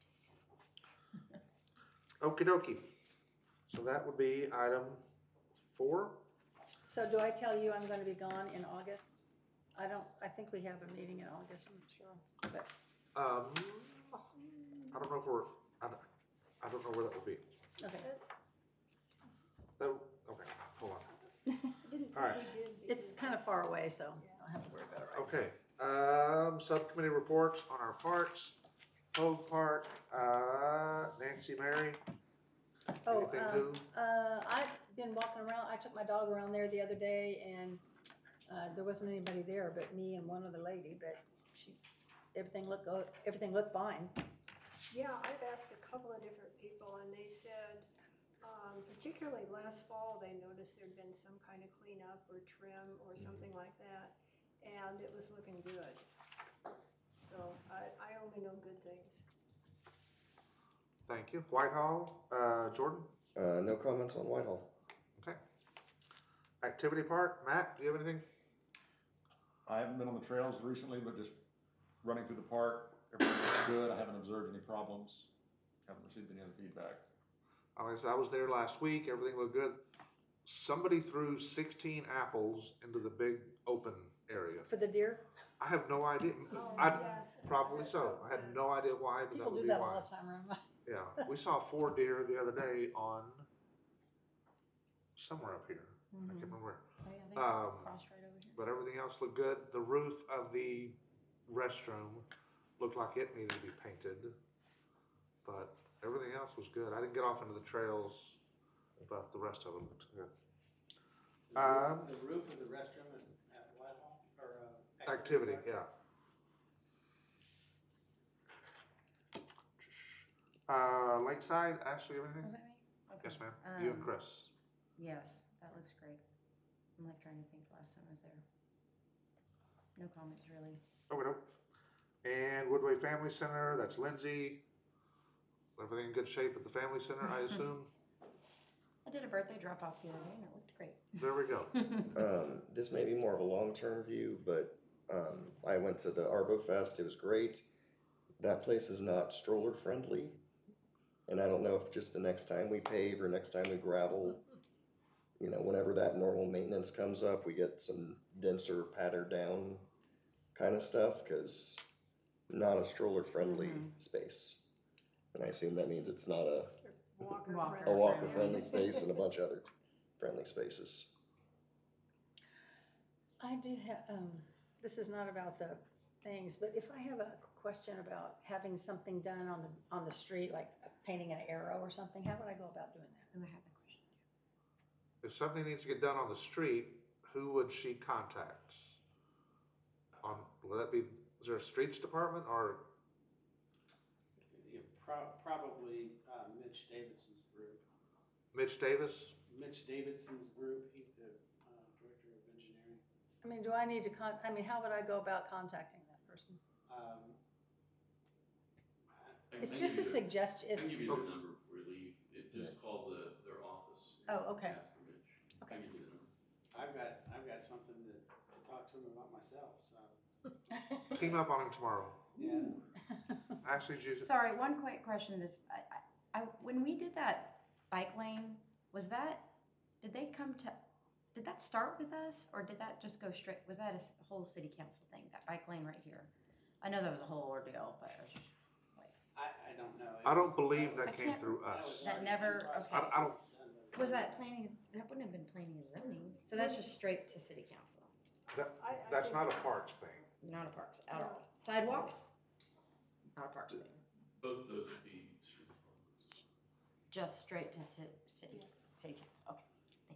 Okey dokey. So that would be item four. So do I tell you I'm gonna be gone in August? I don't, I think we have a meeting in August, I'm not sure, but Um, I don't know if we're, I don't, I don't know where that will be. okay. That, okay, hold on. Didn't All right. think we did. It's because- kind of far away, so I don't have to worry about it right Okay, um, subcommittee reports on our parks. Hogue Park, uh, Nancy, Mary, Oh, anything um, new? Uh, I've been walking around, I took my dog around there the other day and, uh, there wasn't anybody there but me and one other lady, but she, everything looked, go- everything looked fine. Yeah, I've asked a couple of different people and they said, um, particularly last fall, they noticed there'd been some kind of cleanup or trim or something like that. And it was looking good. So I, I only know good things. Thank you. Whitehall, uh, Jordan, Uh, no comments on Whitehall. okay. Activity Park, Matt, do you have anything? I haven't been on the trails recently, but just running through the park, everything looks good. I haven't observed any problems. Haven't received any other feedback. Like I said, I was there last week, everything looked good. Somebody threw sixteen apples into the big open area. For the deer, I have no idea. Oh, I, yeah. probably That's so. so I had good. no idea why, but that people would do be that why. all the time around. Yeah, we saw four deer the other day on somewhere up here. I can't remember where. Oh, yeah, they Um, crossed right over here. But everything else looked good. The roof of the restroom looked like it needed to be painted. But everything else was good. I didn't get off into the trails, but the rest of it looked good. The roof- Um, The roof of the restroom at, at Whitehall, or, uh? Activity, Park? yeah. Uh, Lakeside, Ashley, you have Was anything? that me? Okay. Yes, ma'am. You and Um, Chris. Yes, that looks great. I'm like trying to think the last time I was there. No comments really. Oh, no. And Woodway Family Center, that's Lindsay. Everything in good shape at the Family Center, I assume? I did a birthday drop off the other day and it looked great. There we go. Um, this may be more of a long-term view, but, um, I went to the Arbo Fest, it was great. That place is not stroller friendly. And I don't know if just the next time we pave or next time we gravel, you know, whenever that normal maintenance comes up, we get some denser pattered down kind of stuff, cause not a stroller friendly Mhm. space. And I assume that means it's not a, Walker Walker. a friendly. walker friendly space and a bunch of other friendly spaces. I do have, um, this is not about the things, but if I have a question about having something done on the, on the street, like painting an arrow or something. How would I go about doing that? Ooh, I have a question. If something needs to get done on the street, who would she contact? On, would that be, is there a streets department or, Yeah, pro- probably uh, Mitch Davidson's group. Mitch Davis? Mitch Davidson's group, he's the uh, director of engineering. I mean, do I need to con, I mean, how would I go about contacting that person? Um, I- I can- It's I can just a give you suggestion, their- I it's, can give you their number before you leave. It just call the, their office. and Oh, okay. Ask for Mitch. Okay. I can give you the number. I've got, I've got something to, to talk to him about myself, so, Team up on him tomorrow. yeah. Actually, you, Sorry, one quick question. This, I, I, I- when we did that bike lane, was that, did they come to, did that start with us or did that just go straight, was that a s- whole city council thing, that bike lane right here? I know that was a whole ordeal, but I was just, like, I, I don't know. It I don't was- believe was- that I came can't- through that us. was That already never- in process. okay. I- I don't- Done by the- was that planning, that wouldn't have been planning and zoning, so that's just straight to city council, That, I- I that's think- not a parks thing. not a parks at all. Sidewalks? Not a parks thing, Both of those would be street departments. just straight to ci- city, city council, okay.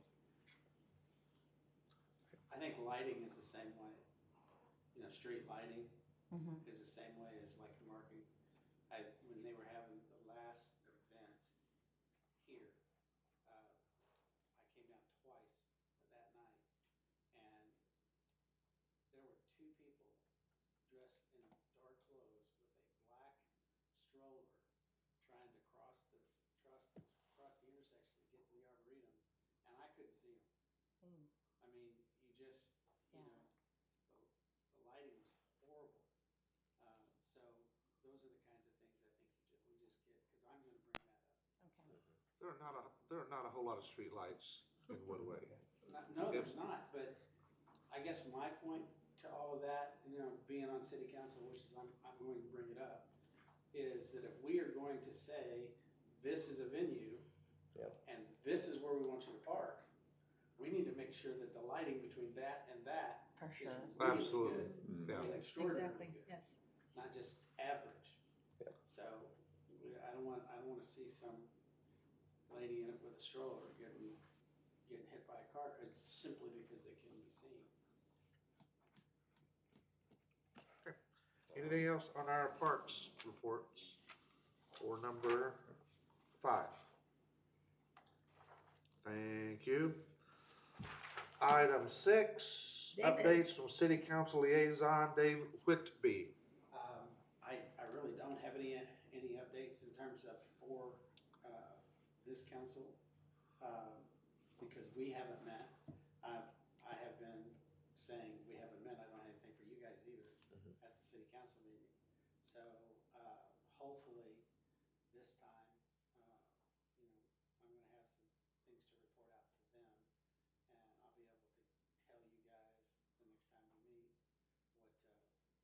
I think lighting is the same way. You know, street lighting Mm-hmm. is the same way as like marking. I, when they were having the last event here, uh, I came down twice that night, and there were two people dressed in dark clothes with a black stroller trying to cross the, cross, cross the intersection to get to the Arboretum, and I couldn't see them. Mm. I mean, you just, you Yeah. know, the, the lighting was horrible. Um, so those are the kinds of things I think you ju- we just get, because I'm gonna bring that up. Okay. There are not a, there are not a whole lot of streetlights in Woodway. Not- No, there's not, but I guess my point to all of that, you know, being on city council, which is, I'm, I'm going to bring it up, is that if we are going to say, this is a venue, Yep. and this is where we want you to park, we need to make sure that the lighting between that and that For is sure. really Absolutely. good. Yeah. Really extraordinarily Exactly, good. yes. Not just average. Yeah. So, we- I don't want, I don't wanna see some lady in it with a stroller getting, getting hit by a car, 'cause, simply because they can be seen. Anything else on our parks reports for number five? Thank you. Item six, David. updates from city council liaison Dave Whitby. Um, I, I really don't have any, any updates in terms of for, uh, this council, um, because we haven't met. I, I have been saying we haven't met, I don't have anything for you guys either Mhm. at the city council meeting. So, uh, hopefully this time, uh, you know, I'm gonna have some things to report out to them. And I'll be able to tell you guys the next time we meet, what, uh,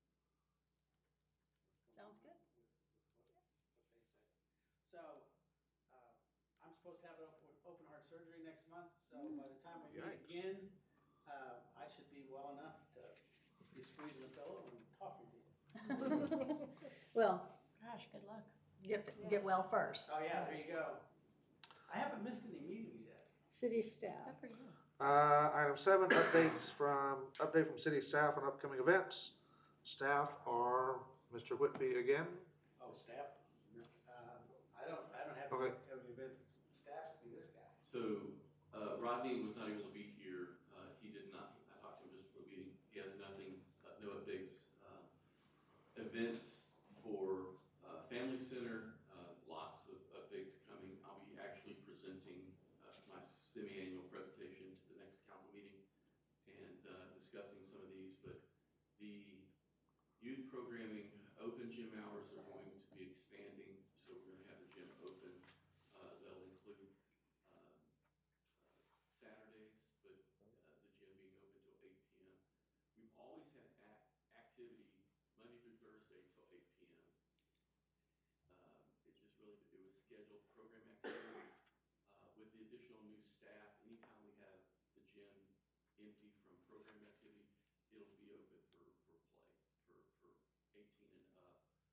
what's going on. Sounds good. With, with what, what they say. So, uh, I'm supposed to have an open, open heart surgery next month, so by the time we meet Yikes. again, uh, I should be well enough to be squeezing the pillow and talking to you. Well, Gosh, good luck. get, get well first. Oh, yeah, there you go. I haven't missed any meetings yet. City staff. Good for you. Uh, item seven, updates from, update from city staff on upcoming events. Staff are Mister Whitby again. Oh, staff? Um, I don't, I don't have Okay. any upcoming events. Staff would be this guy. So, uh, Rodney was not able to be here. Uh, he did not, I talked to him just before the meeting. He has nothing, uh, no updates. Uh, Events for, uh, Family Center, uh, lots of updates coming. I'll be actually presenting, uh, my semi-annual presentation to the next council meeting and, uh, discussing some of these, but the youth programming, open gym hours are going to be expanding, so we're gonna have the gym open. Uh, they'll include, uh, uh, Saturdays, but, uh, the gym being open till eight P M. We've always had ac- activity Monday through Thursday till eight P M. Um, it's just really to do with scheduled program activity. Uh, with the additional new staff, anytime we have the gym empty from program activity, it'll be open for, for play, for, for eighteen and up.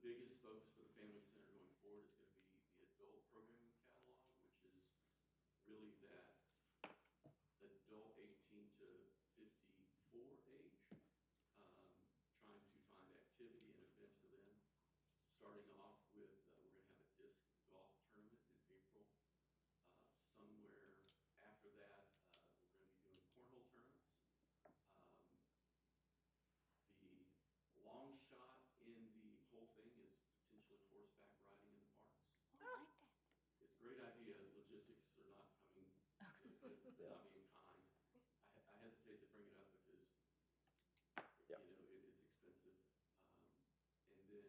biggest focus for the Family Center going forward is gonna be the adult programming catalog, which is really that adult eighteen to fifty-four age, um, trying to find activity and events for them. Starting off with, uh, we're gonna have a disc golf tournament in April. Uh, somewhere after that, uh, we're gonna be doing cornhole tournaments. Um, the long shot in the whole thing is potentially horseback riding in the parks. Oh, I like that. It's a great idea. Logistics are not coming, Yeah. not being kind. I, I hesitate to bring it up because, Yeah. you know, it, it's expensive. Um, and then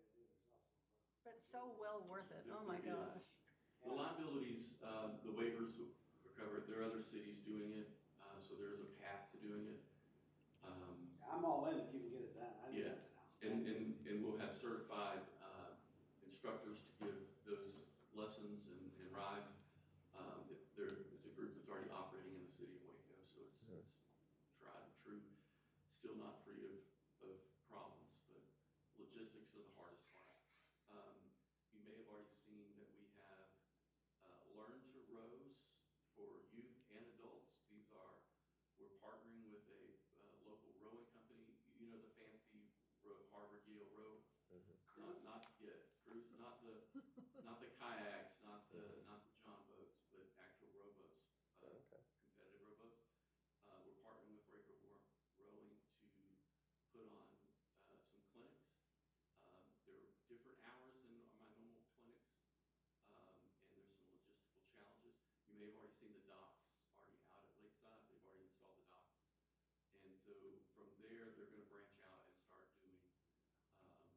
But so well worth it, oh It- my it is. gosh. the liabilities, um, the waivers are covered. There are other cities doing it, uh, so there's a path to doing it. Um, I'm all in if you can get it done. I think Yeah. that's an And, outstanding. and, and we'll have certified, uh, instructors to give those lessons and, and rides. Um, it, there, it's a group that's already operating in the city of Waco, so it's, Yeah. it's tried and true. Still not free of, of problems, but logistics are the hardest part. Um, you may have already seen that we have, uh, Learn to Rows for youth and adults. These are, we're partnering with a, uh, local rowing company. You know, the fancy row, Harvard Yale row, Mhm. not, not yet, cruise, not the, not the kayaks, not the, not the john boats, but actual rowboats, uh, Okay. competitive rowboats. Uh, we're partnering with Waco Row- Rowing to put on, uh, some clinics. Um, there are different hours than my normal clinics, um, and there's some logistical challenges. You may have already seen the docks already out at Lakeside. They've already installed the docks. And so from there, they're gonna branch out and start doing, um,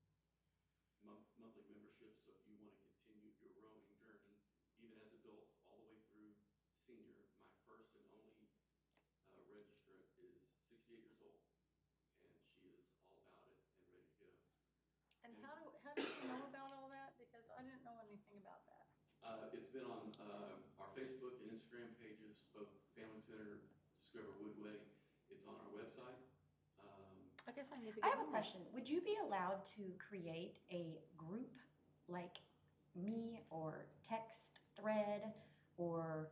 month, monthly memberships. So if you wanna continue your rowing journey, even as adults, all the way through senior, my first and only, uh, registrant is sixty-eight years old, and she is all about it and ready to go. And how do, how did you know about all that? Because I didn't know anything about that. Uh, it's been on, uh, our Facebook and Instagram pages, both Family Center, Discover Woodway. It's on our website. Um, I guess I need to I get have a on. question. Would you be allowed to create a group like me or text thread or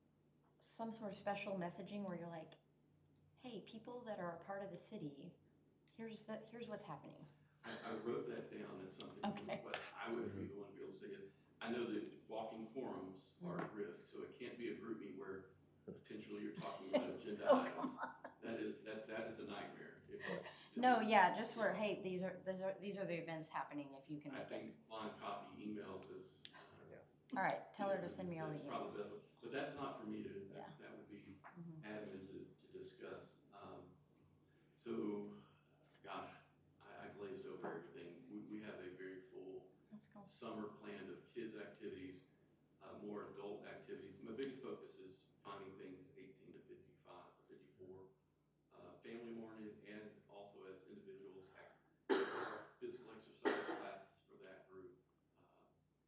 some sort of special messaging where you're like, hey, people that are a part of the city, here's the here's what's happening. I, I wrote that down as something to Okay. request. I wouldn't be the one to be able to say it. I know that walking quorums are at risk, so it can't be a group meet where potentially you're talking about agenda Oh, items. come on. That is, that, that is a nightmare. If it's- No, yeah, just where, hey, these are these are these are the events happening if you can I make it. think line copy emails is. uh, Yeah. All right, tell her to it's- send me all the it's probably emails. the best way. But that's not for me to, that's, Yeah. that would be Mhm. admin to, to discuss. Um, so, gosh, I, I glazed over everything. We, we have a very full Let's go. summer planned of kids' activities, uh, more adult activities. My biggest focus is finding things eighteen to fifty-five, to fifty-four, uh, family-oriented, and also as individuals, physical exercise classes for that group. Uh,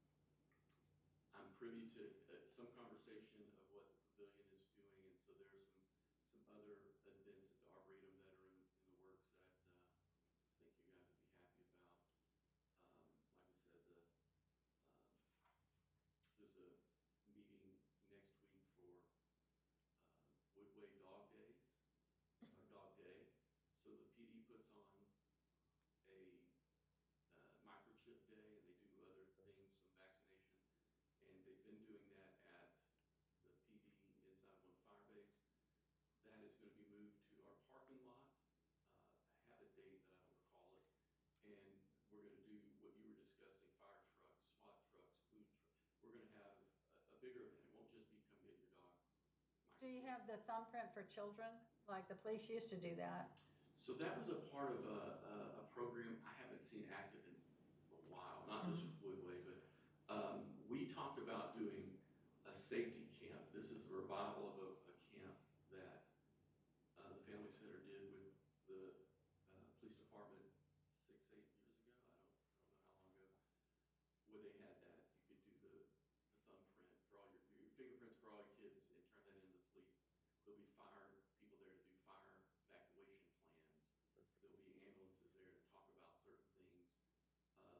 I'm privy to uh, some conversation of what the pavilion is doing, and so there's some, some other events at the Arboretum that are in, in the works that, uh, I think you guys would be happy about. Um, like I said, the, um, there's a meeting next week for, uh, Woodway Dog Days, or Dog Day. So the P D puts on a, uh, microchip day, and they do other things, some vaccination. And they've been doing that at the P D inside one of the fire bays. That is gonna be moved to our parking lot. Uh, I have a date, but I don't recall it. And we're gonna do what you were discussing, fire trucks, SWAT trucks, food trucks. We're gonna have a, a bigger event. It won't just be come get your dog. Do you microchip. have the thumbprint for children? Like the police used to do that. So that was a part of a, a, a program I haven't seen active in a while, not just with Woodway, but, um, we talked about doing a safety camp. This is a revival of a, a camp that, uh, the Family Center did with the, uh, police department six, eight years ago. I don't, I don't know how long ago. Where they had that, you could do the, the thumbprint for all your, your fingerprints for all your kids and turn that into the police. There'll be fire people there to do fire evacuation plans. There'll be ambulances there to talk about certain things. Uh,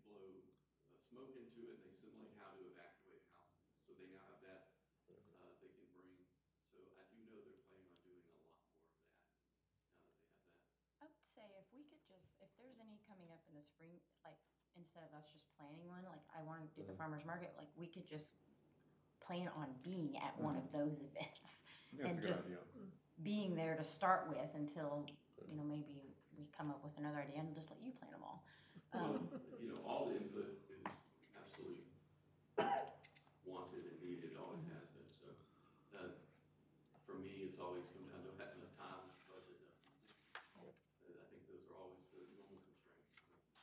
blow uh, smoke into it, and they simulate how to evacuate houses. So they now have that, uh, they can bring, so I do know they're planning on doing a lot more of that, now that they have that. I would say if we could just, if there's any coming up in the spring, like, instead of us just planning one, like, I want to do the Mhm. farmer's market, like, we could just plan on being at one of those events. Yeah, And it's a good just- idea. Being there to start with until, you know, maybe we come up with another idea and just let you plan them all. Well, Um, you know, all the input is absolutely wanted and needed, always has been, so. uh, For me, it's always come down to having enough time, budget, uh, I think those are always the normal constraints.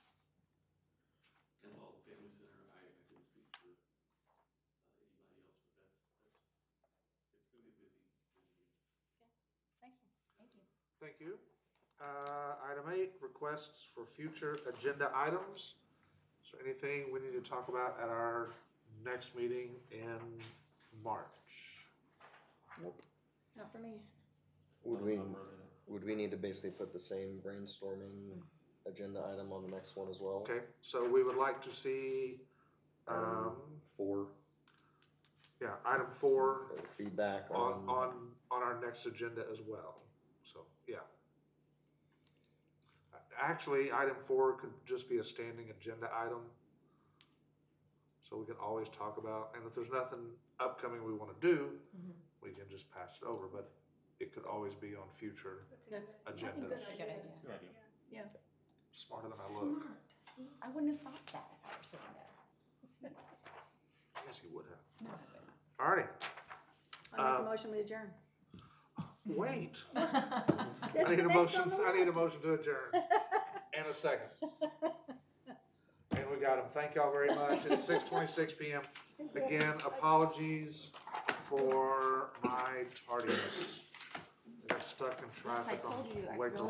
And all the family center, I, I couldn't speak for uh, anybody else, but that's, that's, it's gonna be a busy, busy week. Thank you, thank you. Thank you. Uh, item eight, requests for future agenda items. Is there anything we need to talk about at our next meeting in March? Not for me. Would we, I'm ready. would we need to basically put the same brainstorming agenda item on the next one as well? Okay, so we would like to see, um, Four, yeah, item four uh, feedback on, on. on, on our next agenda as well. So, yeah. Actually, item four could just be a standing agenda item. So we can always talk about, and if there's nothing upcoming we wanna do, Mhm. we can just pass it over, but it could always be on future That's- agendas. That's a good idea. Good idea. Yeah. Smarter than I look. Smart. See, I wouldn't have thought that if I were sitting there. Yes, you would have. No, I wouldn't. Alrighty, I make Um, a motion we adjourn. wait. That's I need the a next motion, on the I need a list. motion to adjourn, and a second. And we got them. Thank y'all very much. It's six twenty-six P M Again, apologies for my tardiness. I got stuck in Yes, I traffic told on you, I Wakefield